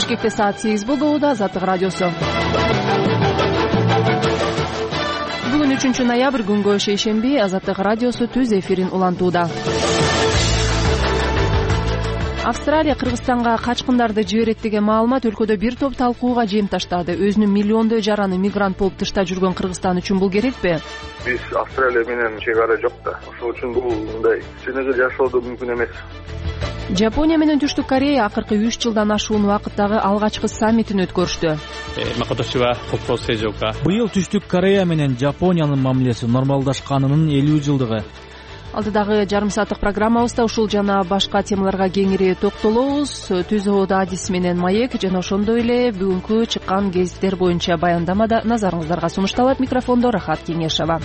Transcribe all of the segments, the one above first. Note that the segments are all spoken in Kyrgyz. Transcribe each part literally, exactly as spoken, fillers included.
Бишкекте саат сегиз болду. Азаттык радиосу. Бүгүн үчүнчү ноябрь, күнгө шейшемби. Азаттык радиосу түз эфирин улантууда. Австралия Кыргызстанга качкындарды жиберет деген маалымат өлкөдө бир топ талкууга жем таштады. Өзүнүн миллиондой жараны мигрант болуп тышта жүргөн Кыргызстан үчүн бул керекпи? Биз Австралия менен чек ара жок да. Ошол үчүн бул мындай чыныгы жашоодо мүмкүн эмес. Жапония менен Түштүк Корея акыркы үч жылдан ашуун убакыттагы алгачкы саммитин өткөрүштү. Быйыл Түштүк Корея менен Жапониянын мамилеси нормалдашканынын элүү жылдыгы. Алдыдагы жарым сааттык программабызда ушул жана башка темаларга кеңири токтолобуз. Түз абада адис менен маек жана ошондой эле бүгүнкү чыккан гезиттер боюнча баяндамада назарыңыздарга сунушталат. Микрофондо Рахат Кеңешова.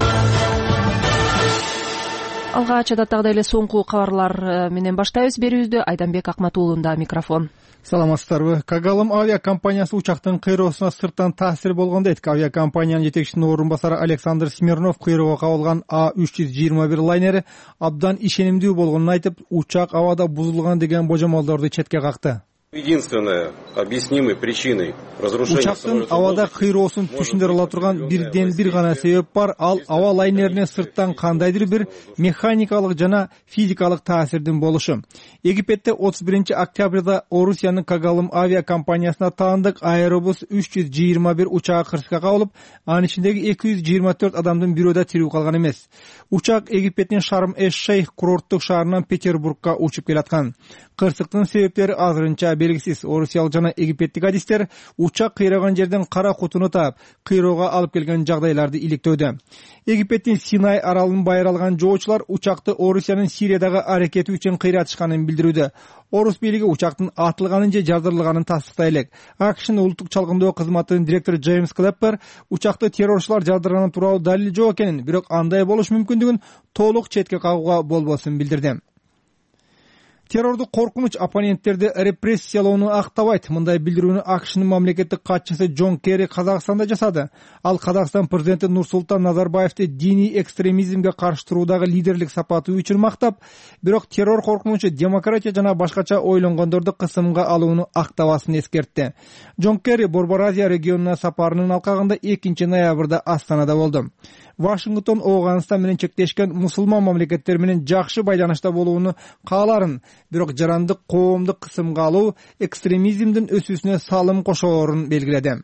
Алгач адаттагыдай эле соңку кабарлар менен баштайбыз берүүбүздү. Айданбек Акматуулунда микрофон. Саламатсыздарбы. Кагалым авиакомпаниясы учактын кыйроосуна сырттан таасир болгон дейт. Авиакомпаниянын жетекчисинин орун басары Александр Смирнов кыйроого кабылган А үч жүз жыйырма бир лайнери абдан ишенимдүү болгонун айтып, учак абада бузулган деген божомолдорду четке какты. Единственная объяснимой причиной разрушения учактын абада кыйроосун түшүндүрө ала турган бирден бир гана себеп бар. Ал аба лайнерине сырттан кандайдыр бир механикалык жана физикалык таасирдин болушу. Египетте отуз биринчи октябрда Орусиянын Кагалым авиакомпаниясына таандык Аэробус үч жүз жыйырма бир учагы кырсыкка кабылып, анын ичиндеги эки жүз жыйырма төрт адамдын бирөө да тирүү калган эмес. Учак Египеттин Шарм-эш-Шейх курорттук шаарынан Петербургка учуп келаткан. Кырсыктын себептери азырынча белгисиз. Орусиялык жана египеттик адистер учак кыйраган жерден кара кутуну таап, кыйроого алып келген жагдайларды иликтөөдө. Египеттин Синай аралын байыралган жоочулар учакты Орусиянын Сириядагы аракети үчүн кыйратышканын билдирүүдө. Орус бийлиги учактын атылганын же жардырылганын тастыктай элек. АКШнын улуттук чалгындоо кызматынын директору Джеймс Клэппер учакты террорчулар жардырганы тууралуу далил жок экенин, бирок андай болуш мүмкүндүгүн толук четке кагууга болбосун билдирди. Террорду коркунуч оппоненттерди репрессиялоону актабайт. Мындай билдирүүнү АКШнын мамлекеттик катчысы Джон Керри Казакстанда жасады. Ал Казакстан президенти Нурсултан Назарбаевди диний экстремизмге каршы туруудагы лидерлик сапаты үчүн мактап, бирок террор коркунучу демократия жана башкача ойлонгондорду кысымга алууну актабасын эскертти. Джон Керри Борбор Азия регионуна сапарынын алкагында экинчи ноябрда Астанада болду. Вашингтон Ооганстан менен чектешкен мусулман мамлекеттер менен жакшы байланышта болууну кааларын, бирок жарандык коомдук кысымга алуу экстремизмдин өсүүсүнө салым кошоорун белгиледи.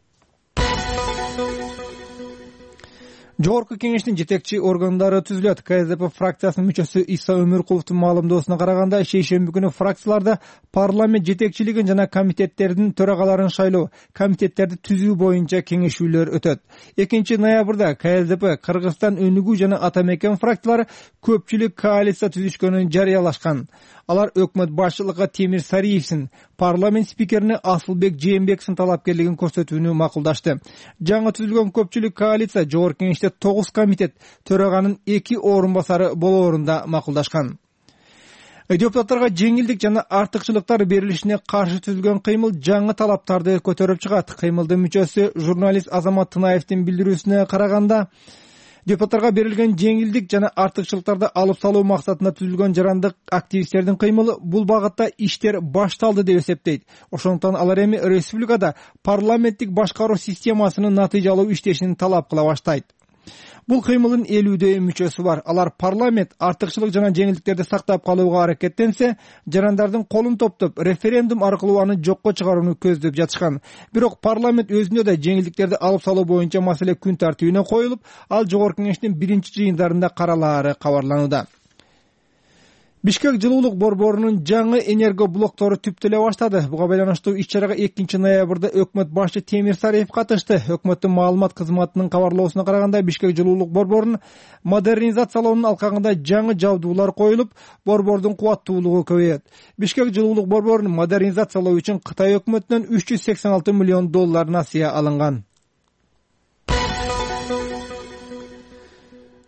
Жогорку кеңештин жетекчи органдары түзүлөт. КСДП фракциясынын мүчөсү Иса Өмүркуловдун маалымдоосуна караганда, шейшемби күнү фракцияларда парламент жетекчилигин жана комитеттердин төрагаларын шайлоо, комитеттерди түзүү боюнча кеңешүүлөр өтөт. экинчи ноябрда КСДП, Кыргызстан өнүгүү жана Ата Мекен фракциялары көпчүлүк коалиция түзүшкөнүн жарыялашкан. Алар өкмөт башчылыгы Темир Сариевсин, парламент спикерине Асылбек Жээнбековдун талапкерлигин көрсөтүүнү макулдашты. Жаңы түзүлгөн көпчүлүк коалиция жогорку кеңеште тогуз комитет, төраганын эки орун басары болоорунда макулдашкан. Депутаттарга жеңилдик жана артыкчылыктар берилишине каршы түзүлгөн кыймыл жаңы талаптарды көтөрүп чыгат. Кыймылдын мүчөсү журналист Азамат Тынаевдин билдирүүсүнө караганда, депутаттарга берилген жеңилдик жана артыкчылыктарды алып салуу максатында түзүлгөн жарандык активисттердин кыймылы бул багытта иштер башталды деп эсептейт. Ошондуктан алар эми республикада парламенттик башкаруу системасынын натыйжалуу иштешин талап кыла баштайт. Бул кыймылдын элүүдөй мүчөсү бар. Алар парламент артыкчылык жана жеңилдиктерди сактап калууга аракеттенсе, жарандардын колун топтоп, референдум аркылуу аны жокко чыгарууну көздөп жатышкан. Бирок парламент өзүнө да жеңилдиктерди алып салуу боюнча маселе күн тартибине коюлуп, ал жогорку кеңештин биринчи жыйындарында каралаары кабарланууда. Бишкек жылуулук борборунун жаңы энерго блоктору түптөлө баштады. Буга байланыштуу иш-чарага экинчи ноябрда өкмөт башчы Темир Сариев катышты. Өкмөттүн маалымат кызматынын кабарлоосуна караганда, Бишкек жылуулук борборунун модернизациялоонун алкагында жаңы жабдуулар коюлуп, борбордун кубаттуулугу көбөйөт. Бишкек жылуулук борборун модернизациялоо үчүн Кытай өкмөтүнөн үч жүз сексен алты миллион доллар насыя алынган.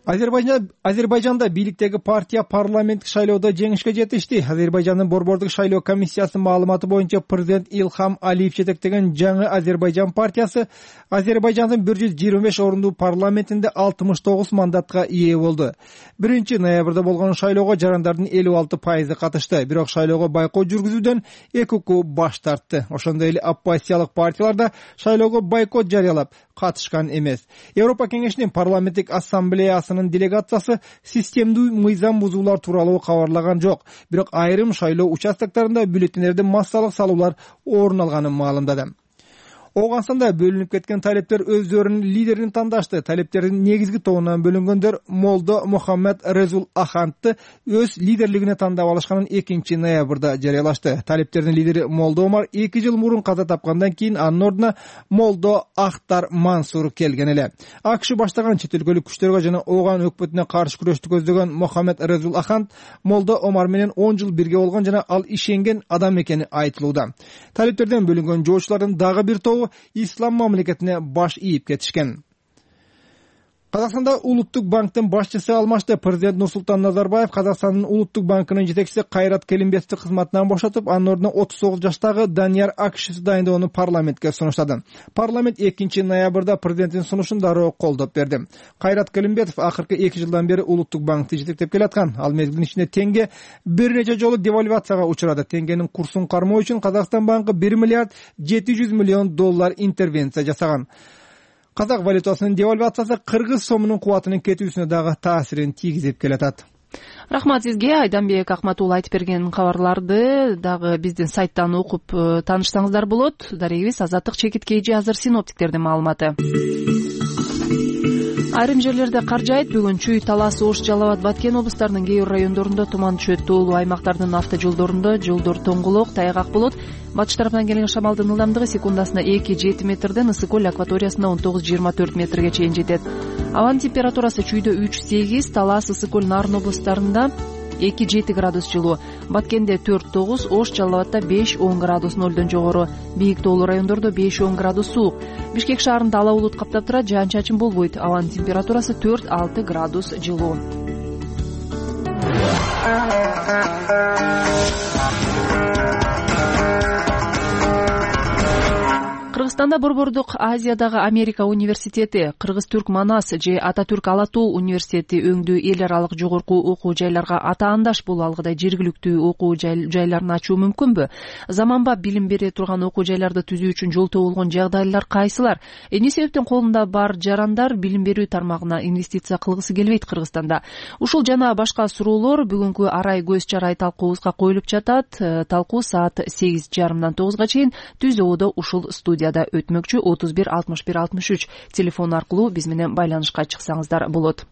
Азербайжанда бийликтеги партия парламенттик шайлоодо жеңишке жетишти. Азербайжандын борбордук шайлоо комиссиясынын маалыматы боюнча президент Илхам Алиев жетектеген жаңы Азербайжан партиясы Азербайжандын бир жүз жыйырма беш орундуу парламентинде алтымыш тогуз мандатка ээ болду. биринчи ноябрда болгон шайлоого жарандардын элүү алты пайызы катышты, бирок шайлоого байкоо жүргүзүүдөн эки укук баш тартты. Ошондой эле оппозициялык партиялар да шайлоого бойкот жарыялап катышкан эмес. Европа кеңешинин парламенттик ассамблеясынын делегациясы системдүү мыйзам бузуулар тууралуу кабарлаган жок, бирок айрым шайлоо участоктарында бюллетендерди массалык салуулар орун алганын маалымдады. Ооганстанда бөлүнүп кеткен талептер өздөрүнүн лидерин тандашты. Талептердин негизги тобунан бөлүнгөндөр Молдо Мухаммед Резул Ахантты өз лидерлигине тандап алышканын экинчи ноябрда жарыялашты. Талептердин лидери Молдо Омар эки жыл мурун каза тапкандан кийин анын ордуна Молдо Ахтар Мансур келген эле. АКШ баштаган чет өлкөлүк күчтөргө жана ооган өкмөтүнө каршы күрөштү көздөгөн Мухаммед Резул Ахант Молдо Омар менен он жыл бирге болгон жана ал ишенген адам экени айтылууда. Талептерден бөлүнгөн жоочулардын дагы бир тобу ислам мамлекетине баш ийип кетишкен. Казакстанда Улуттук банктын башчысы алмашты. Президент Нурсултан Назарбаев Казакстандын Улуттук банкынын жетекчиси Кайрат Келимбетовди кызматынан бошотуп, анын ордуна отуз тогуз жаштагы Данияр Акишевди дайындоону парламентке сунуштады. Парламент экинчи ноябрда президенттин сунушун дароо колдоп берди. Кайрат Келимбетов акыркы эки жылдан бери Улуттук банкты жетектеп келаткан. Ал мезгилдин ичинде теңге бир нече жолу девальвацияга учурады. Теңгенин курсун кармоо үчүн Казакстан банкы бир миллиард жети жүз миллион доллар интервенция жасаган. Казак валютасынын девальвациясы кыргыз сомунун кубатынын кетүүсүнө дагы таасирин тийгизип келатат. Рахмат сизге, Айданбек Акматулла айтып берген кабарларды дагы биздин сайттан окуп таанышсаңыздар болот. Дарегибиз Азаттык Чекиткейжи азыр синоптиктердин маалыматы. Айрым жерлерде кар жаайт. Бүгүн Чүй, Талас, Ош, Жалал Абад, Баткен облустарынын кээ бир райондорунда туман түшөт. Тоолуу аймактардын автожолдорунда жолдор тоңголок, тайгак болот. Батыш тараптан келген шамалдын ылдамдыгы секундасына эки жети метрден, Ысык көл акваториясында он тогуз жыйырма төрт метрге чейин жетет. Абанын температурасы Чүйдө үч сегиз, Талас, Ысык көл, Нарын облустарында эки жети градус жылуу, Баткенде төрт тогуз, Ош, Жалал Абадта беш он градус нолдон жогору, бийик тоолуу райондордо беш он градус суук. Бишкек шаарында ала булут каптап турат, жаан-чачын болбойт. Абанын температурасы төрт алты градус жылуу. Кыргызстанда Борбордук Азиядагы Америка университети, Кыргыз-Түрк Манас же Ата-Түрк Ала Тоо университети өңдүү эл аралык жогорку окуу жайларга ата-андаш боло алгыдай жергиликтүү окуу жайларын ачуу мүмкүнбү? Заманбап билим бере турган окуу жайларды түзүү үчүн жолтоо болгон жагдайлар кайсылар? Эмне себептен колунда бар жарандар билим берүү тармагына инвестиция кылгысы келбейт Кыргызстанда? Ушул жана башка суроолор бүгүнкү арай көз чарай талкуубузга коюлуп жатат. Талкуу саат сегиз жарымдан тогузга чейин Түз Оодо ушул студияда өтмөкчү. Отуз бир алтымыш бир алтымыш үч телефон аркылуу биз менен байланышка чыксаңыздар болот.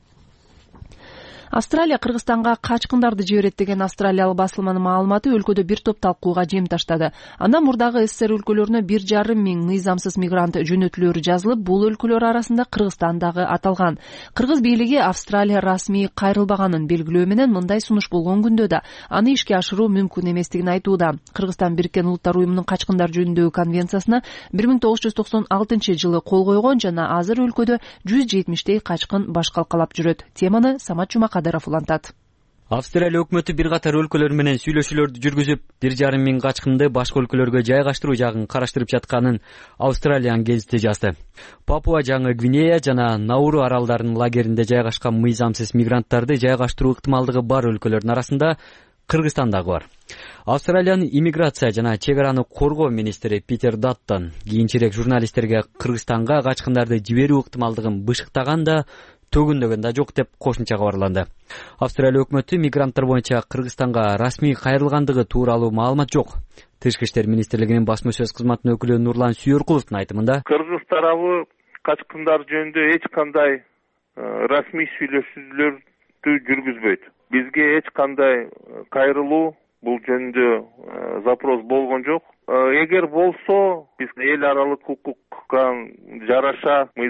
Австралия Кыргызстанга качкындарды жиберет деген австралиялык басылманын маалыматы өлкөдө бир топ талкууга жем таштады. Анда мурдагы СССР өлкөлөрүнө бир жарым миң мыйзамсыз мигрант жөнөтүлөрү жазылып, бул өлкөлөр арасында Кыргызстан дагы аталган. Кыргыз бийлиги Австралия расмий кайрылбаганын белгилөө менен мындай сунуш болгон күндө да аны ишке ашыруу мүмкүн эместигин айтууда. Кыргызстан Бириккен Улуттар уюмунун качкындар жөнүндөгү конвенциясына бир миң тогуз жүз токсон алтынчы жылы кол койгон жана азыр өлкөдө жүз жетимиштей качкын баш калкалап жүрөт. Теманы Самат Жумакадыров улантат. Австралия өкмөтү бир катар өлкөлөр менен сүйлөшүүлөрдү жүргүзүп, бир жарым миң качкынды башка өлкөлөргө жайгаштыруу жагын караштырып жатканын Австралиянын гезити жазды. Папуа Жаңы Гвинея жана Науру аралдарынын лагеринде жайгашкан мыйзамсыз мигранттарды жайгаштыруу ыктымалдыгы бар өлкөлөрдүн арасында Кыргызстан дагы бар. Австралиянын иммиграция жана чек араны коргоо министри Питер Даттон кийинчерээк журналисттерге Кыргызстанга качкындарды жиберүү ыктымалдыгын бышыктаган да төгүндөгөн да жок деп кошумча кабарланды. Австралия өкмөтү мигранттар боюнча Кыргызстанга расмий кайрылгандыгы тууралуу маалымат жок. Тышкы иштер министрлигинин басма сөз кызматынын өкүлү Нурлан Сүйөркуловдун айтымында, Кыргыз тарабы качкындар жөнүндө эч кандай расмий сүйлөшүүлөрдү жүргүзбөйт. Бизге эч кандай кайрылуу бул жөнүндө запрос болгон жок. Эгер болсо, биз эл аралык укукка жараша мыйзам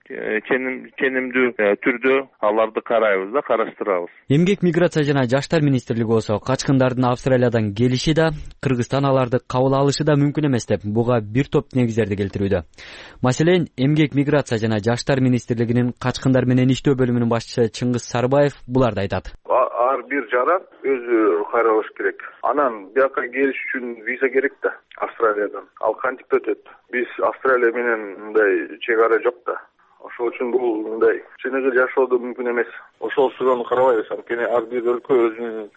ченемдүү түрдө аларды карайбыз да, караштырабыз. Эмгек, миграция жана жаштар министрлиги болсо качкындардын Австралиядан келиши да, Кыргызстан аларды кабыл алышы да мүмкүн эмес деп буга бир топ негиздерди келтирүүдө. Маселен, Эмгек, миграция жана жаштар министрлигинин качкындар менен иштөө бөлүмүнүн башчысы Чыңгыз Сарыбаев буларды айтат. Ар бир жаран өзү кайрылыш керек. Анан бияка келиш үчүн виза керек да, Австралиядан. Ал кантип өтөт? Биз Австралия менен мындай чек ара жок да. Ошол үчүн бул мындай чыныгы жашоодо мүмкүн эмес. Ошол суроonu карабайбыз. Анткени ар бир өлкө өзүнүн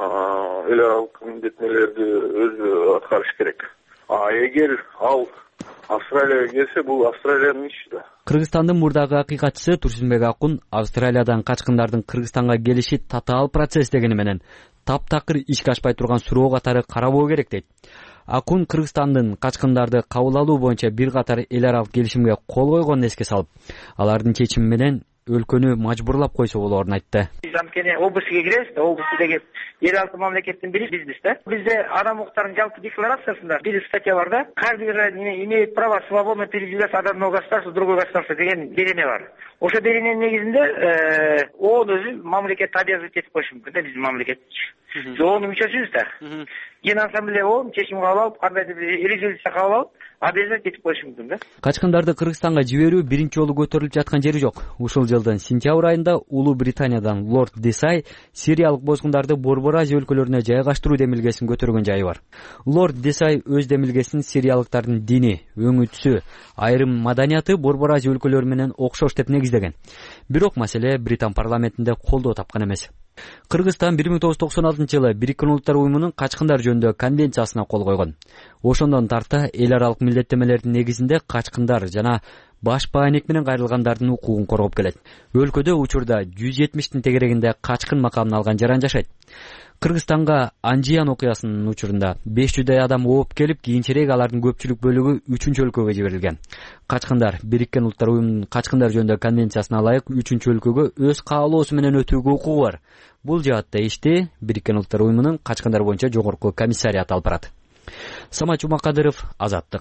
эл аралык милдеттенүүлөрдү өзү аткарыш керек. А эгер ал Австралияга келсе, бул Австралиянын иши да. Кыргызстандын мурдагы акыйкатчысы Турсунбек Акун Австралиядан качкындардын Кыргызстанга келиши татаал процесс дегени менен таптакыр ишке ашпай турган суроо катары карабоо керек дейт. Акун Кыргызстандын качкындарды кабыл алуу боюнча бир катар эл аралык келишимге кол койгонун эске салып, алардын чечими менен өлкөнү мажбурлап койсо болоорун айтты. Биз анткени областка киребиз да, област деген эл алты мамлекеттин бири бизбиз да. Бизде адам укуктарынын жалпы декларациясында бир статья бар да. Каждый гражданин имеет право свободно передвигаться от одного государства в другое государство деген береме бар. Ошо берененин негизинде ООН өзү мамлекетти обязывать этип коюшу мүмкүн да, биздин мамлекет. Биз ООНдун мүчөсүбүз да. Генассамблея ООН чечим кабыл алып, кандайдыр бир резолюция кабыл алып, обязать этип коюшу мүмкүн да. Качкындарды Кыргызстанга жиберүү биринчи жолу көтөрүлүп жаткан жери жок. Ушул жылдын сентябрь айында Улуу Британиядан Лорд Десай сириялык бозгундарды Борбор Азия өлкөлөрүнө жайгаштыруу демилгесин көтөргөн жайы бар. Лорд Десай өз демилгесин сириялыктардын дини, өңүтүсү, айрым маданияты Борбор Азия өлкөлөрү менен окшош деп негиздеген. Бирок маселе Британ парламентинде колдоо тапкан эмес. Кыргызстан бир миң тогуз жүз токсон алтынчы жылы Бириккен Улуттар уюмунун качкындар жөнүндө конвенциясына кол койгон. Ошондон тарта эл аралык милдеттемелердин негизинде качкындар жана баш баанек менен кайрылгандардын укугун коргоп келет. Өлкөдө учурда жүз жетимиштин тегерегинде качкын макамын алган жаран жашайт. Кыргызстанга Анжиян окуясынын учурунда беш жүздөй адам ооп келип, кийинчерээк алардын көпчүлүк бөлүгү үчүнчү өлкөгө жиберилген. Качкындар Бириккен Улуттар уюмунун качкындар жөнүндө конвенциясына ылайык үчүнчү өлкөгө өз каалоосу менен өтүүгө укугу бар. Бул жаатта ишти Бириккен Улуттар уюмунун качкындар боюнча жогорку комиссариаты алып барат. Самат Жумакадыров, Азаттык.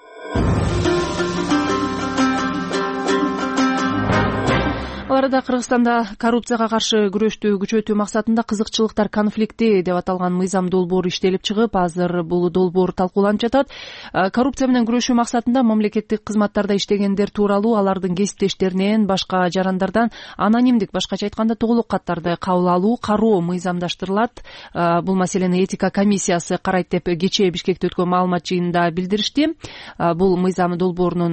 Аларда Кыргызстанда коррупцияга каршы күрөштү күчөтүү максатында кызыкчылыктар конфликти деп аталган мыйзам долбоор иштелип чыгып, азыр бул долбоор талкууланып жатат. Коррупция менен күрөшүү максатында мамлекеттик кызматтарда иштегендер тууралуу алардын кесиптештеринен, башка жарандардан анонимдик, башкача айтканда тоголок каттарды кабыл алуу, кароо мыйзамдаштырылат. Бул маселени этика комиссиясы карайт деп кечээ Бишкекте өткөн маалымат жыйынында билдиришти. Бул мыйзам долбоорунун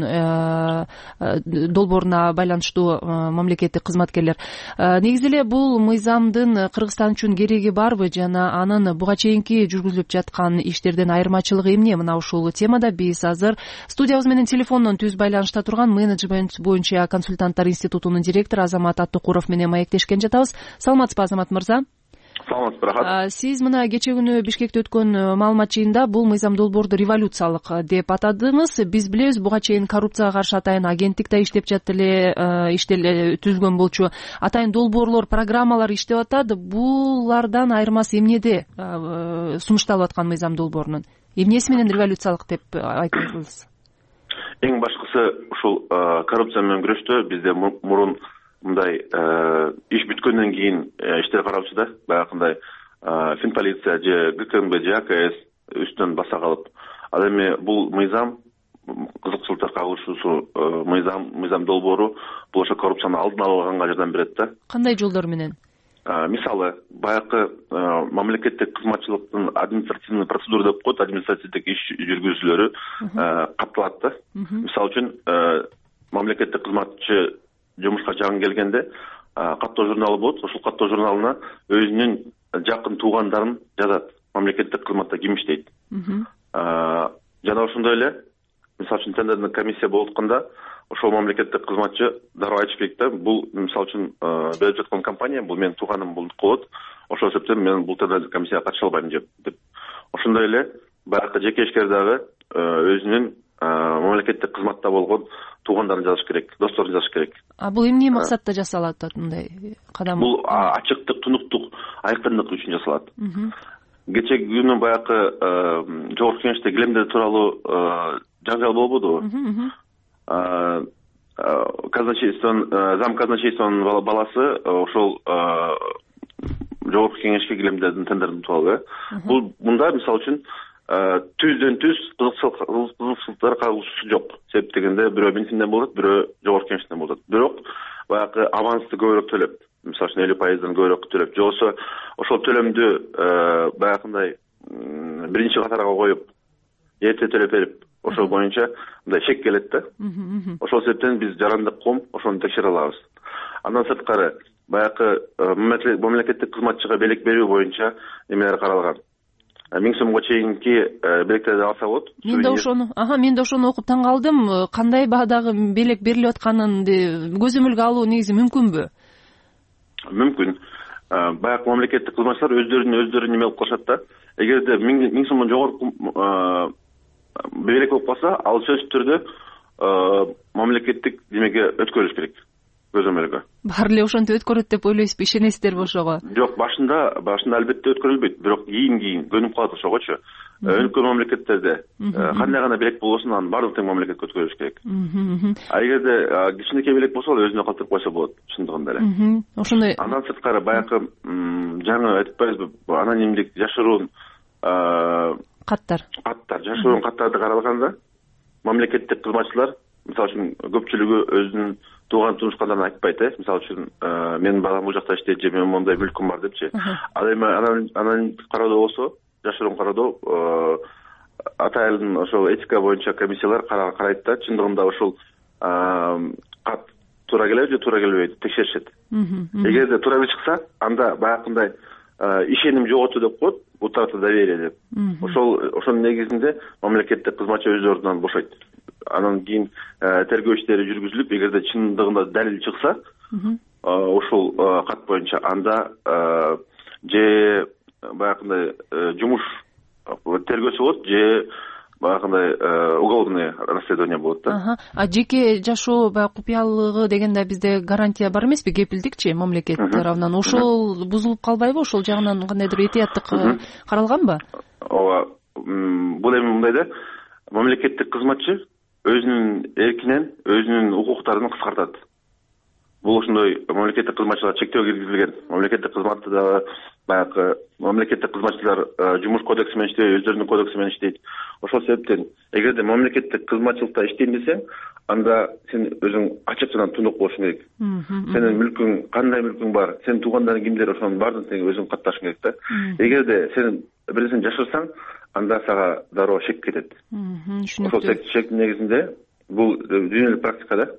долбооруна байланыштуу мамлекет кызматкерлер. Негизи эле бул мыйзамдын Кыргызстан үчүн кереги барбы жана анын буга чейинки жүргүзүлүп жаткан иштерден айырмачылыгы эмне? Мына ушул темада биз азыр студиябыз менен телефондон түз байланышта турган менеджмент боюнча консультанттар институтунун директору Азамат Аттыкуров менен маектешкен жатабыз. Саламатсызбы, Азамат мырза? Саламатсыз, рахмат. Сиз мына кечээ күнү Бишкекте өткөн маалымат жыйында бул мыйзам долбоорду революциялык деп атадыңыз. Биз билебиз, буга чейин коррупцияга каршы атайын агенттик да иштеп жатты эле, иштеле түзүлгөн болчу. Атайын долбоорлор, программалар иштеп атат. Булардан айырмасы эмнеде сунушталып аткан мыйзам долбоорунун? Эмнеси менен революциялык деп айтыңыз? Эң башкысы ушул коррупция менен күрөштө бизде мурун мындай иш бүткөндөн кийин иштер караучу да, баягындай Финполиция же ГКМБ же АКС үстүнөн баса калып, ал эми бул мыйзам кызыкчылыктар кагылышуусу мыйзам мыйзам долбоору бул ошо коррупцияны алдын алганга жардам берет да. Кандай жолдор менен? Мисалы, баягы мамлекеттик кызматчылыктын административный процедура деп коет, административдик иш жүргүзүүлөрү катталат да. Мисалы үчүн мамлекеттик кызматчы жумушка жаңы келгенде каттоо журналы болот. Ошол каттоо журналына өзүнүн жакын туугандарын жазат. Мамлекеттик кызматта ким иштейт. Жана ошондой эле, мисалы үчүн тендердик комиссия болуп атканда, ошол мамлекеттик кызматчы дароо айтыш керек да, бул мисалы үчүн берип жаткан компания, бул менин тууганым болот. Ошол себептен мен бул тендердик комиссияга катыша албайм деп. Ошондой эле баягы жеке ишкер дагы өзүнүн мамлекеттик кызматта болгон туугандарын жазыш керек, досторун жазыш керек. А бул эмне максатта жасалат мындай кадам? Бул ачыктык, тунуктук, айкындык үчүн жасалат. Кечээ күнү баягы жогорку кеңеште килемдер тууралуу жаңжал болбодубу? казначействонун зам казначействонун баласы ошол жогорку кеңешке килемдердин тендерин утуп алды. Бул мында мисалы үчүн түздөн түз кызыкчылыктар кагылышуу жок. Себеп дегенде бирөө бензинден болот, бирөө жогорку кеңештен болот. Бирок баягы авансты көбүрөөк төлөп, мисалы үчүн элүү пайыздан көбүрөөк төлөп, же болбосо ошол төлөмдү баягындай биринчи катарга коюп, эрте төлөп берип, ошол боюнча мындай чек келет да. Ошол себептен биз жарандык ком ошону текшере алабыз. Андан сырткары баягы мамлекеттик кызматчыга белек берүү боюнча эмелер каралган. Миң сомго чейинки белектерди алса болот. Мен да ошону, ага, мен да ошону окуп таң калдым. Кандай баадагы белек берилип атканын көзөмөлгө алуу негизи мүмкүнбү? Мүмкүн. Баягы мамлекеттик кызматчылар өздөрүнүн өздөрү неме кылып калышат да. Эгерде миң сомдон жогорку белек болуп калса, ал сөзсүз түрдө мамлекеттик демеге өткөрүш керек. Көзөмөлгө. Баары эле ошентип өткөрөт деп ойлойсузбу? Ишенесиздерби ошого? Жок, башында, башында албетте өткөрүлбөйт, бирок кийин-кийин көнүп калат ошогочу. Өлкө мамлекеттерде кандай гана белек болбосун, анын баардык тең мамлекетке өткөрүш керек. А эгерде кичинекей белек болсо, ал өзүнө калтырып койсо болот, чындыгында эле. Ошондой. Андан сырткары баягы жаңы айтпайбызбы, анонимдик жашыруун каттар. Каттар, жашыруун каттарды каралганда, мамлекеттик кызматчылар, мисалы үчүн көпчүлүгү өзүнүн тууган тумушкандарын айтпайт, э. Мисалы үчүн, менин балам бул жакта иштейт, же менин мондай мүлкүм бар депчи. Ал эми анонимдик кароодо болсо, жашыруун кароодо атайын ошол этика боюнча комиссиялар карайт да, чындыгында ошол кат туура келеби же туура келбейби текшеришет. Эгерде туура чыкса, анда баягындай ишеним жоготуу деп коет, утрата доверие деп. Ошол ошонун негизинде мамлекеттик кызматчы өз ордунан бошойт. Анан кийин тергөө иштери жүргүзүлүп, эгерде чындыгында далил чыкса, ошол кат боюнча анда же баягындай жумуш тергөөсү болот, же баягындай уголовный расследование болот да. А жеке жашоо баягы купуялыгы дегенде бизде гарантия бар эмеспи, кепилдикчи мамлекет тарабынан? Ошол бузулуп калбайбы? Ошол жагынан кандайдыр этияттык каралганбы? Ооба, бул эми мындай да, мамлекеттик кызматчы өзүнүн эркинен өзүнүн укуктарын кыскартат. Бул ошондой мамлекеттик кызматчылар чектөө киргизилген. Мамлекеттик кызматты да баягы мамлекеттик кызматчылар жумуш кодекси менен иштейт, өздөрүнүн кодекси менен иштейт. Ошол себептен эгерде мамлекеттик кызматчылыкта иштейм десең, анда сен өзүң ачык жана тундук болушуң керек. Сенин мүлкүң, кандай мүлкүң бар, сенин туугандарың кимдер, ошонун баардыгын тең өзүң катташың керек да. Эгерде сен бир нерсени жашырсаң, анда сага дароо шек кетет. Ошол шектин негизинде бул дүйнөлүк практика да.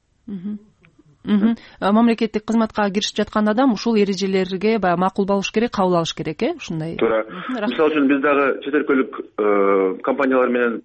Мамлекеттик кызматка киришип жаткан адам ушул эрежелерге баягы макул болуш керек, кабыл алыш керек, э, ушундай. Туура. Мисалы үчүн биз дагы чет өлкөлүк компаниялар менен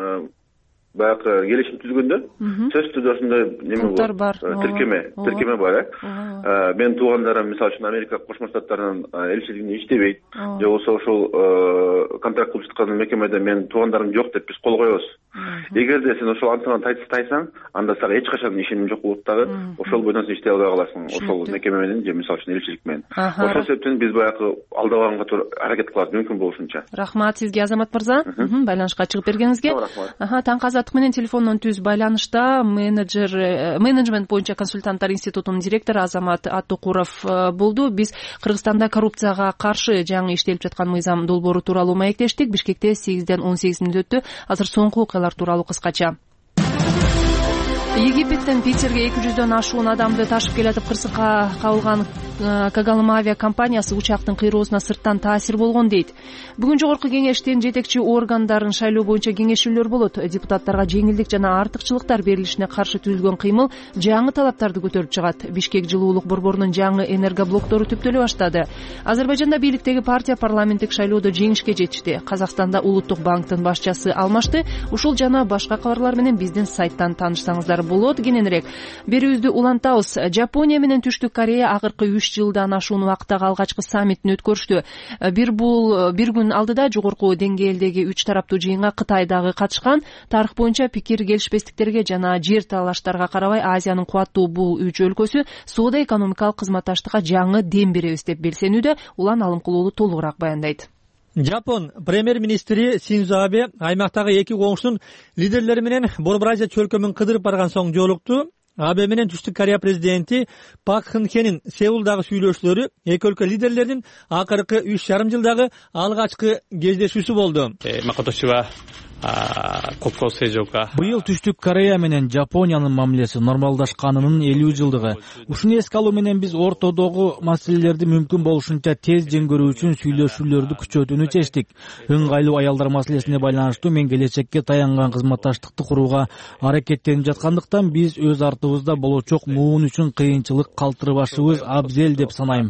баягы келишим түзгөндө сөзсүз түрдө ошондой неме бар, тиркеме, тиркеме бар, э. Менин туугандарым мисалы үчүн Америка Кошмо Штаттарынын элчилигинде иштебейт, же болбосо ошол контракт кылып жаткан мекемеде менин туугандарым жок деп биз кол коебуз. Эгерде сен ошол антынан тайсаң, анда сага эч качан ишеним жок болот дагы, ошол бойдон сен иштей албай каласың, ошол мекеме менен же мисалы үчүн элчилик менен. Ошол себептен биз баягы алдабаганга аракет кылабыз мүмкүн болушунча. Рахмат сизге, Азамат мырза, байланышка чыгып бергениңизге. Аха, Таң Азаттык менен телефондон түз байланышта менеджер менеджмент боюнча консультанттар институтунун директору Азамат Аттукуров болду. Биз Кыргызстанда коррупцияга каршы жаңы иштелип жаткан мыйзам долбоору тууралуу маектештик. Бишкекте сегизден он сегиз мүнөт өттү. Азыр соңку окуялар тууралуу кыскача. Египеттен Питерге эки жүздөн ашуун адамды ташып келатып кырсыкка кабылган Кагалым авиа компаниясы учактын кыйроосуна сырттан таасир болгон дейт. Бүгүн жогорку кеңештин жетекчи органдарын шайлоо боюнча кеңешүүлөр болот. Депутаттарга жеңилдик жана артыкчылыктар берилишине каршы түзүлгөн кыймыл жаңы талаптарды көтөрүп чыгат. Бишкек жылуулук борборунун жаңы энергоблоктору түптөлө баштады. Азербайжанда бийликтеги партия парламенттик шайлоодо жеңишке жетишти. Казакстанда Улуттук банктын башчысы алмашты. Ушул жана башка кабарлар менен биздин сайттан таанышсаңыздар болот. Кененирээк берүүбүздү улантабыз. Жапония менен Түштүк Корея акыркы үч жылдан ашуун убакыттагы алгачкы саммитин өткөрүштү. Бир бул бир күн алдыда жогорку деңгээлдеги үч тараптуу жыйынга Кытай дагы катышкан. Тарых боюнча пикир келишпестиктерге жана жер талаштарга карабай Азиянын кубаттуу бул үч өлкөсү соода экономикалык кызматташтыкка жаңы дем беребиз деп белсенүүдө. Улан Алымкулуулу толугураак баяндайт. Жапон премьер-министри Синдзо Абе аймактагы эки коңшунун лидерлери менен Борбор Азия чөлкөмүн кыдырып барган соң жолукту. А Б менен Түштүк Корея президенти Пак Кын Хенин Сеулдагы сүйлөшүүлөрү эки өлкө лидерлеринин акыркы үч жарым жылдагы алгачкы кездешүүсү болду. Быйыл Түштүк Корея менен Жапониянын мамилеси нормалдашканынын элүү жылдыгы. Ушуну эске алуу менен биз ортодогу маселелерди мүмкүн болушунча тез жеңгөрүү үчүн сүйлөшүүлөрдү күчөтүүнү чечтик. Ыңгайлуу аялдар маселесине байланыштуу мен келечекке таянган кызматташтыкты курууга аракеттенип жаткандыктан биз өз артыбызда болочок муун үчүн кыйынчылык калтырбашыбыз абзел деп санайм.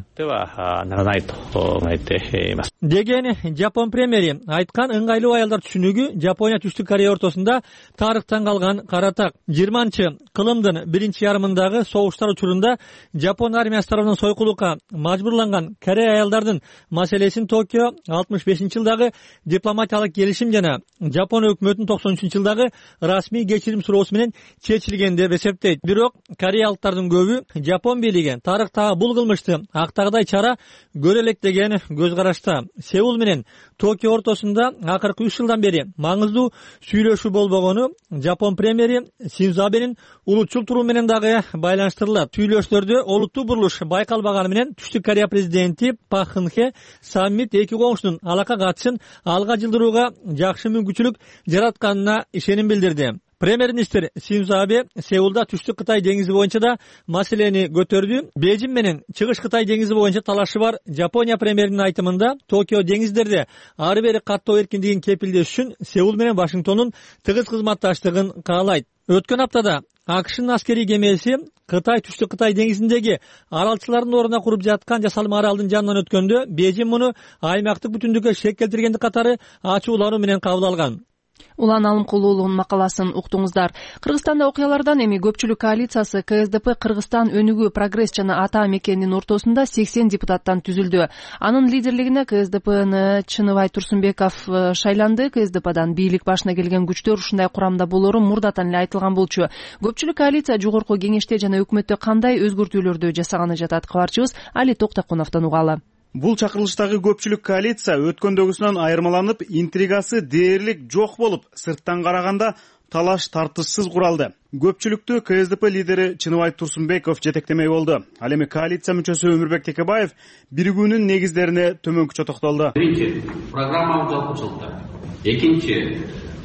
Деген Жапон премьери айткан ыңгайлуу аялдар түшүнүгү Жапония Түштүк Корея ортосунда тарыхтан калган каратак. жыйырманчы кылымдын биринчи ярымындагы согуштар учурунда Жапон армиясы тарабынан сойкулукка мажбурланган Корея аялдардын маселесин Токио алтымыш бешинчи жылдагы дипломатиялык келишим жана Жапон өкмөтүнүн токсон үчүнчү жылдагы расмий кечирим суроосу менен чечилген деп эсептейт. Бирок кореялыктардын көбү Жапон бийлиги тарыхтагы бул кылмышты актагыдай чара көрө элек деген көз карашта. Сеул менен Токио ортосунда акыркы үч жылдан бери маңыздуу сүйлөшүү болбогону Жапон премьери Синдзо Абенин улутчул туруу менен дагы байланыштырылат. Сүйлөшүүлөрдө олуттуу бурулуш байкалбаганы менен Түштүк Корея президенти Пак Кын Хе саммит эки коңшунун алака катышын алга жылдырууга жакшы мүмкүнчүлүк жаратканына ишеним билдирди. Премьер-министр Синдзо Абе Сеулда Түштүк Кытай деңизи боюнча да маселени көтөрдү. Бейжин менен Чыгыш Кытай деңизи боюнча талашы бар. Жапония премьеринин айтымында Токио деңиздерде ары бери каттоо эркиндигин кепилдеш үчүн Сеул менен Вашингтондун тыгыз кызматташтыгын каалайт. Өткөн аптада АКШнын аскерий кемеси Кытай Түштүк Кытай деңизиндеги аралчылардын ордуна куруп жаткан жасалма аралдын жанынан өткөндө Бейжин муну аймактык бүтүндүккө шек келтиргендик катары ачуулануу менен кабыл алган. Улан Алымкулуулунун макаласын уктуңуздар. Кыргызстанда окуялардан эми көпчүлүк коалициясы К С Д П Кыргызстан өнүгүү, прогресс жана ата мекенинин ортосунда сексен депутаттан түзүлдү. Анын лидерлигине К С Д Пны Чыныбай Турсунбеков шайланды. К С Д Пдан бийлик башына келген күчтөр ушундай курамда болору мурдатан эле айтылган болчу. Көпчүлүк коалиция жогорку кеңеште жана өкмөттө кандай өзгөртүүлөрдү жасаганы жатат? Кабарчыбыз Али Токтакуновдон угалы. Бул чакырылыштагы көпчүлүк коалиция өткөндөгүсүнөн айырмаланып, интригасы дээрлик жок болуп, сырттан караганда талаш тартышсыз куралды. Көпчүлүктү К С Д П лидери Чыныбай Турсунбеков жетектемей болду. Ал эми коалиция мүчөсү Өмүрбек Текебаев биригүүнүн негиздерине төмөнкүчө токтолду. Биринчи, программалык жалпычылыкта. Экинчи,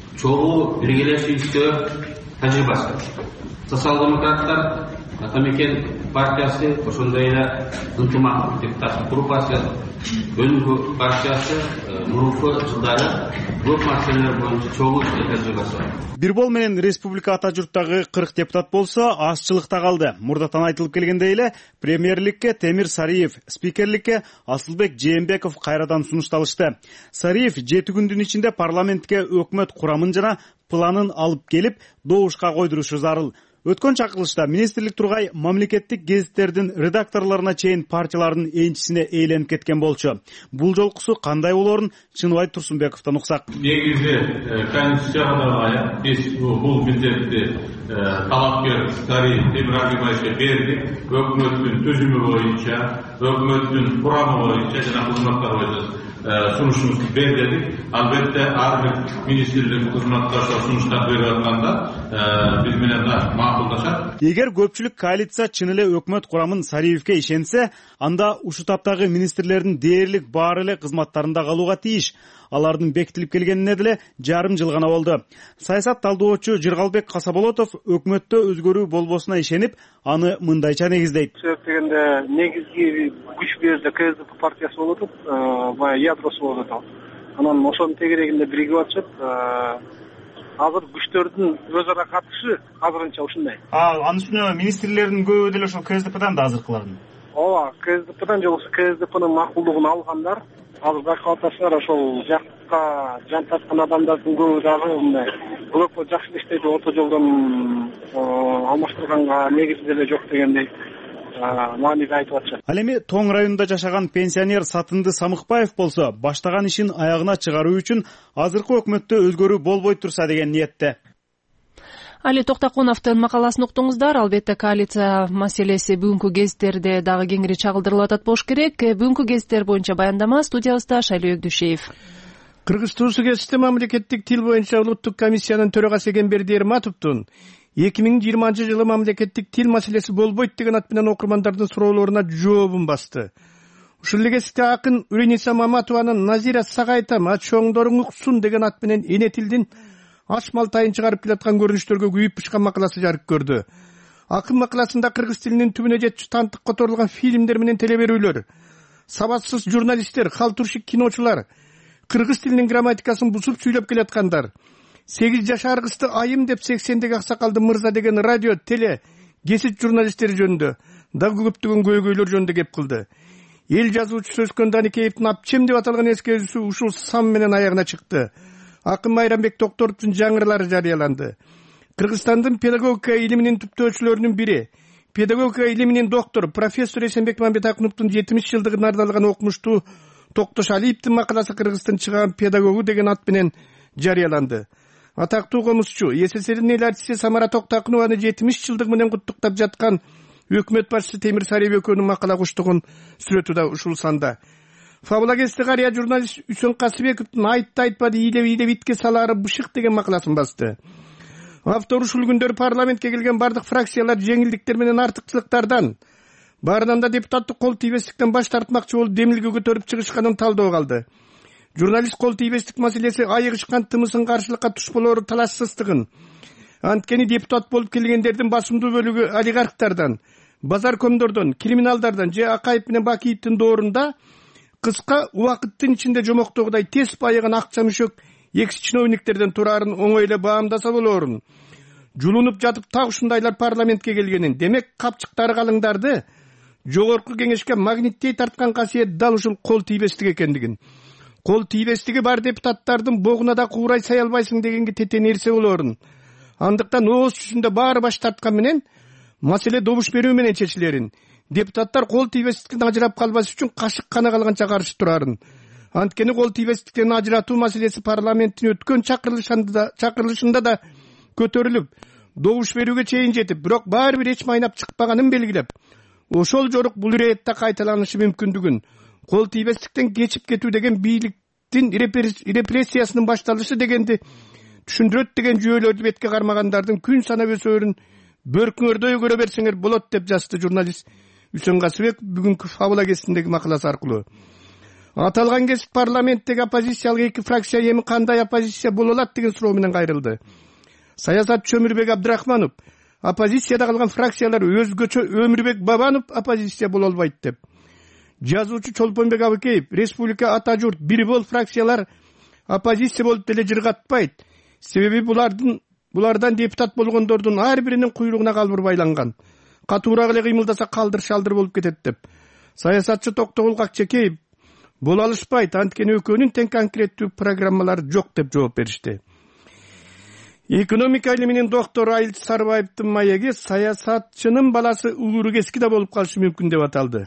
чогуу биргелешүүбүздө тажрыйбасы. Социал-демократтар Атамекен партиясы, ошондой эле ынтымак депутаттык группасы, Өнүгүү партиясы мурунку жылдары көп маселелер боюнча чогуу тажрыйбасы бар. Бирбол менен республика ата журттагы кырк депутат болсо, азчылыкта калды. Мурдатан айтылып келгендей эле, премьерликке Темир Сариев, спикерликке Асылбек Жээнбеков кайрадан сунушталышты. Сариев жети күндүн ичинде парламентке өкмөт курамын жана планын алып келип, добушка койдурушу зарыл. Өткөн чакырылышта министрлик тургай мамлекеттик гезиттердин редакторлоруна чейин партиялардын энчисине эйленип кеткен болчу. Бул жолкусу кандай болорун Чыныбай Турсунбековдон уксак. Негизи конституцияга биз бул милдетти талапкер Сариев Темир Абибаевичке бердик. Өкмөттүн түзүмү боюнча, өкмөттүн курамы боюнча жана кызматтар боюнча сунушубузду бердик. Албетте ар бир министрлик кызматташтар сунуштар берип атканда биз менен макулдашат. Эгер көпчүлүк коалиция чын эле өкмөт курамын Сариевке ишенсе, анда ушул таптагы министрлердин дээрлик баары эле кызматтарында калууга тийиш. Алардын бекитилип келгенине деле жарым жыл гана болду. Саясат талдоочу Жыргалбек Касаболотов өкмөттө өзгөрүү болбосуна ишенип, аны мындайча негиздейт. Себеп дегенде негизги күч бул жерде К С Д П партиясы болуп атат, баягы ядросу болуп атат. Анан ошонун тегерегинде биригип атышат. Азыр күчтөрдүн өз ара катышы азырынча ушундай. А, анын үстүнө министрлердин көбү деле ошол К С Д Пдан да азыркылардын. Ооба, К С Д Пдан же болбосо К С Д Пнын макулдугун алгандар. Азыр байкап атасыздар, ошол жакка жан тарткан адамдардын көбү дагы мындай өкмөт жакшы иштейт, орто жолдон алмаштырганга негизи деле жок дегендей мааниде айтып атышат. Ал эми Тоң районунда жашаган пенсионер Сатынды Самыкбаев болсо, баштаган ишин аягына чыгаруу үчүн азыркы өкмөттө өзгөрүү болбой турса деген ниетте. Али Токтакуновдун макаласын уктуңуздар. Албетте коалиция маселеси бүгүнкү гезиттерде дагы кеңири чагылдырылып атат болуш керек. Бүгүнкү гезиттер боюнча баяндама студиябызда Шайлоо Өкдүшеев. Кыргыз Туусу гезити мамлекеттик тил боюнча улуттук комиссиянын төрагасы Экенберди Эрматовдун эки миң жыйырманчы жылы мамлекеттик тил маселеси болбойт деген ат менен окурмандардын суроолоруна жообун басты. Ушул эле кезекте акын Үрениса Маматованын Назира Сагайтам чоңдоруң уксун деген ат менен эне тилдин аш малтайын чыгарып келаткан көрүнүштөргө күйүп бышкан макаласы жарык көрдү. Акын макаласында кыргыз тилинин түбүнө жетчү тантык которулган фильмдер менен телеберүүлөр, сабатсыз журналисттер, халтуршик киночулар, кыргыз тилинин грамматикасын бузуп сүйлөп келаткандар, сегиз жашар кызды айым деп сексендеги аксакалды мырза деген радио, теле, гезит журналисттери жөнүндө дагы көптөгөн көйгөйлөр жөнүндө кеп кылды. Эл жазуучусу Өскөн Даникеевдин Апчем деп аталган эскерүүсү ушул сан менен аягына чыкты. Акын Майрамбек Токторовдун жаңыралары жарыяланды. Кыргызстандын педагогика илиминин түптөөчүлөрүнүн бири, педагогика илиминин доктору, профессор Эсенбек Мамбетакуновдун жетимиш жылдыгын ардалган окумуштуу Токтош Алиевдин макаласы Кыргыздын чыган педагогу деген ат менен жарыяланды. Атактуу комузчу СССРдин эл артисти Самара Токтакунованы жетимиш жылдыгы менен куттуктап жаткан өкмөт башчысы Темир Сариев экөөнүн макала куштугун сүрөтү да ушул санда. Фабулагесте карыя журналист Үсөн Касыбековдун айтты айтпады ийдеп ийдеп итке салаары бышык деген макаласын басты. Автор ушул күндөр парламентке келген бардык фракциялар жеңилдиктер менен артыкчылыктардан, баарынан да депутаттык кол тийбестиктен баш тартмакчы болуп демилге көтөрүп чыгышканын талдоо калды. Журналист кол тийбестик маселеси айыгышкан тымысын каршылыкка туш болоору талашсыздыгын, анткени депутат болуп келгендердин басымдуу бөлүгү олигархтардан, базар көмдөрдөн, криминалдардан же Акаев менен Бакиевдин доорунда кыска убакыттын ичинде жомоктогудай тез байыган акча мүшөк экс чиновниктерден тураарын оңой эле баамдаса болоорун, жулунуп жатып так ушундайлар парламентке келгенин, демек капчыктары калыңдарды жогорку кеңешке магниттей тарткан касиет дал ушул кол тийбестик экендигин, кол тийбестиги бар депутаттардын богуна да куурай сай албайсың дегенге тетен эрсе болоорун, андыктан ооз жүзүндө баары баш тарткан менен маселе добуш берүү менен чечилерин, депутаттар кол тийбестиктен ажырап калбас үчүн кашык кана калганча каршы турарын, анткени кол тийбестиктен ажыратуу маселеси парламенттин өткөн чакырылышында да көтөрүлүп, добуш берүүгө чейин жетип, бирок баары бир эч майнап чыкпаганын белгилеп, ошол жорук бул иретте кайталанышы мүмкүндүгүн, кол тийбестиктен кечип кетүү деген бийликтин репрессиясынын башталышы дегенди түшүндүрөт деген жүйөлөрдү бетке кармагандардын күн санап өсөөрүн бөркүңөрдөй көрө берсеңер болот деп жазды журналист Үсөн Касыбек бүгүнкү фабула кезиндеги макаласы аркылуу. Аталган кез парламенттеги оппозициялык эки фракция эми кандай оппозиция боло алат деген суроо менен кайрылды. Саясатчы Өмүрбек Абдрахманов, оппозицияда калган фракциялар өзгөчө Өмүрбек Бабанов оппозиция боло албайт деп. Жазуучу Чолпонбек Абыкеев, Республика Ата журт бири бол фракциялар оппозиция болуп деле жыргатпайт. Себеби булардын булардан депутат болгондордун ар биринин куйругуна калбыр байланган. Катуураак эле кыймылдаса калдыр-шалдыр болуп кетет деп. Саясатчы Токтогул Какчекеев боло алышпайт, анткени экөөнүн тең конкреттүү программалары жок деп жооп беришти. Экономика илиминин доктору Айыл Сарыбаевдин маеги саясатчынын баласы Улуургески да болуп калышы мүмкүн деп аталды.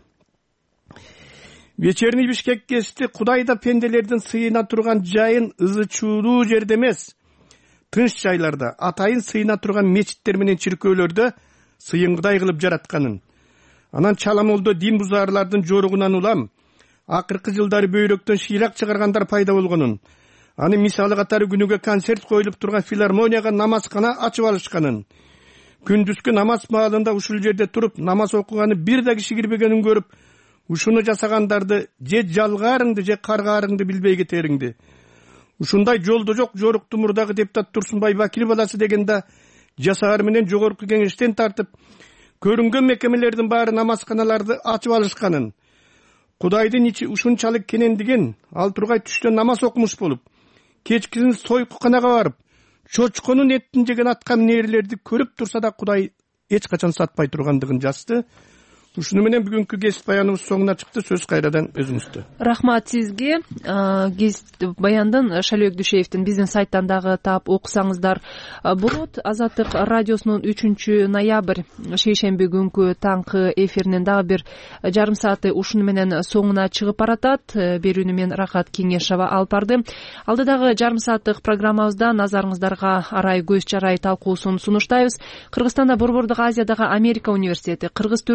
Вечерний Бишкек кести Кудайда пенделердин сыйына турган жайын ызы чуулуу жерде эмес, тынч жайларда, атайын сыйына турган мечиттер менен чиркөөлөрдө сыйыңгыдай кылып жаратканын. Анан чаламолдо дин бузаарлардын жоругунан улам, акыркы жылдары бөйрөктөн шыйрак чыгаргандар пайда болгонун, аны мисалы катары күнүгө концерт коюлуп турган филармонияга намазкана ачып алышканын, күндүзгү намаз маалында ушул жерде туруп намаз окуганы бир да киши кирбегенин көрүп, ушуну жасагандарды же жалгаарыңды же каргаарыңды билбей кетериңди. Ушундай жолдо жок жорукту мурдагы депутат Турсунбай Бакир баласы деген да жасаар менен жогорку кеңештен тартып, көрүнгөн мекемелердин баары намазканаларды ачып алышканын, Кудайдын ичи ушунчалык кенендиген, ал тургай түштө намаз окумуш болуп, кечкисин сойкуканага барып, чочконун этин жеген атка минерлерди көрүп турса да Кудай эч качан сатпай тургандыгын жазды. Ушуну менен бүгүнкү кесип баяныбыз соңуна чыкты. Сөз кайрадан өзүңүздө. Рахмат сизге. Кесип баяндын Шалөк Дүйшеевдин биздин сайттан дагы таап окусаңыздар болот. Азаттык радиосунун үчүнчү ноябрь шейшемби күнкү таңкы эфиринин дагы бир жарым сааты ушуну менен соңуна чыгып баратат. Берүүнү мен Рахат Кеңешова алып барды. Алдыдагы жарым сааттык программабызда назарыңыздарга арай көз чарай талкуусун сунуштайбыз. Кыргызстанда Борбордук Азиядагы Америка университети, Кыргыз-Түрк Манас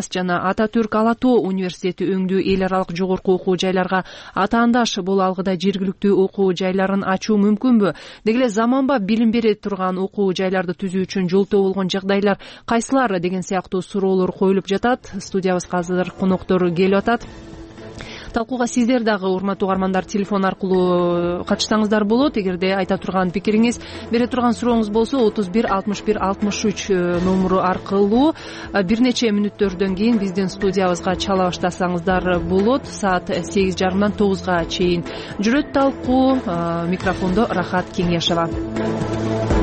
жана Ата Түрк Ала Тоо университети өңдүү эл аралык жогорку окуу жайларга атаандаш боло алгыда жергиликтүү окуу жайларын ачуу мүмкүнбү? Деги эле заманбап билим бере турган окуу жайларды түзүү үчүн жолтоо болгон жагдайлар кайсылар деген сыяктуу суроолор коюлуп жатат. Студиябызга азыр коноктор келип атат. Талкууга сиздер дагы, урматтуу угармандар, телефон аркылуу катышсаңыздар болот. Эгерде айта турган пикириңиз, бере турган сурооңуз болсо отуз бир алтымыш бир алтымыш үч номуру аркылуу бир нече мүнөттөрдөн кийин биздин студиябызга чала баштасаңыздар болот. Саат сегиз жарымдан тогузга чейин жүрөт талкуу. Микрофондо Рахат Кеңешова.